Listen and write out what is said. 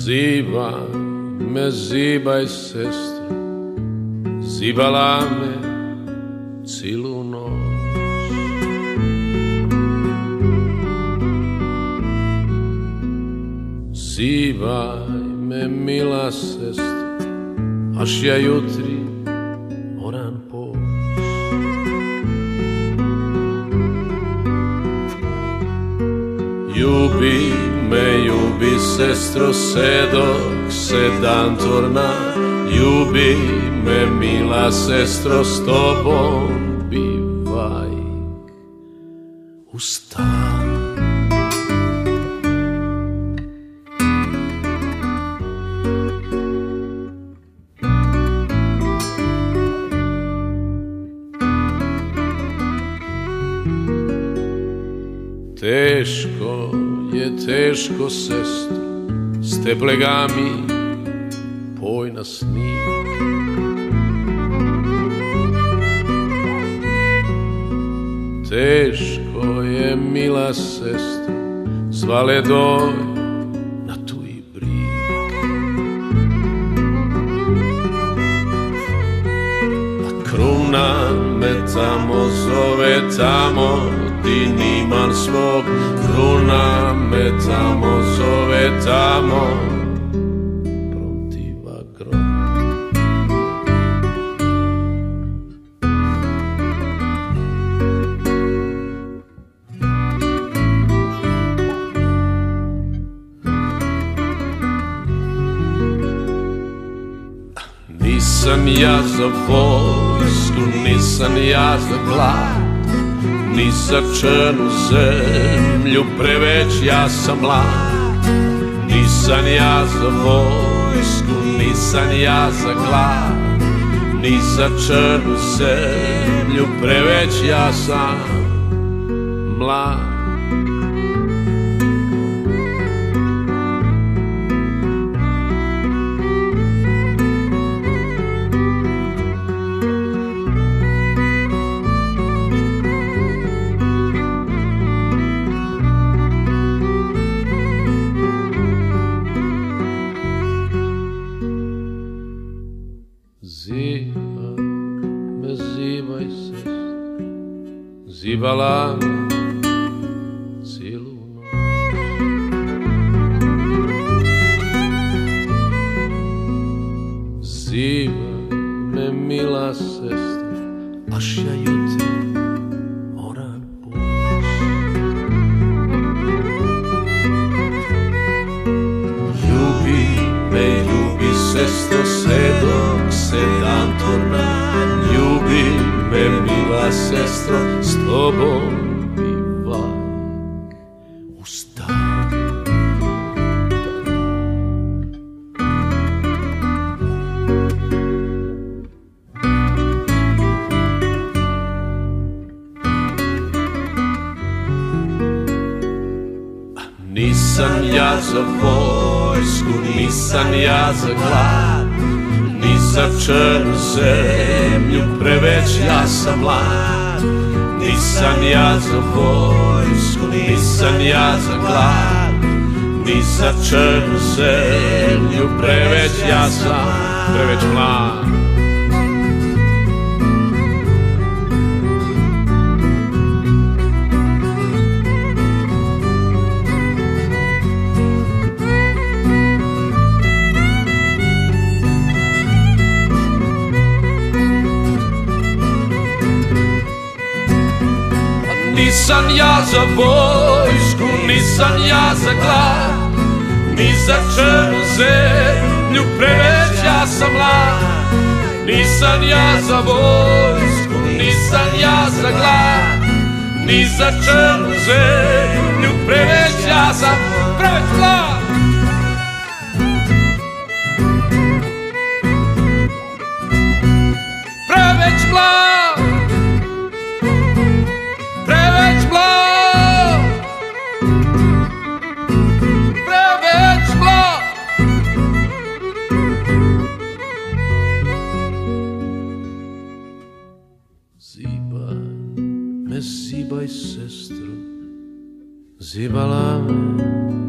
Zibaj me, zibaj sestro, zibala me cilu noć. Zibaj me, mila sestro, až ja jutri moram poć. Ljubi me, ljubi sestro, sve dok se dan torna. Ljubi me, mila sestro, s tobom bivaj u stan. Teško je, teško, sestro, s te plegami poj na snik. Teško je, mila sestro, zvale doj na tuji brik. A kruna me tamo zove, tamo di niman svog. Kruna me tamo zove, tamo protiva grom. Nisam ja za vojsku, nisam ja za glad, ni za črnu zemlju preveć ja sam mlad. Nisam ja za vojsku, nisam ja za glad, ni za črnu zemlju preveć ja sam mlad. Zibaj me, zibaj sestro, zibala me cilu noć. Zibaj me, mila sestro, až ja jutri moram poć. Ljubi me, ljubi sestro, sve dok se dan torna. Ljubi me, mila sestro, s tobom bivaj u stan. Nisam ja za vojsku, nisam ja za glad, ni za črnu zemlju preveć ja sam mlad. Nisam ja za vojsku, nisam ja za glad, ni za črnu zemlju preveć ja sam preveć mlad. Nisam ja za vojsku, nisam ja za glad, ni za črnu zemlju preveć ja sam mlad. Nisam ja za vojsku, nisam ja za glad, ni za črnu zemlju preveć ja sam preveć mlad. Preveć mlad. Zibaj me, zibaj sestro, zibala me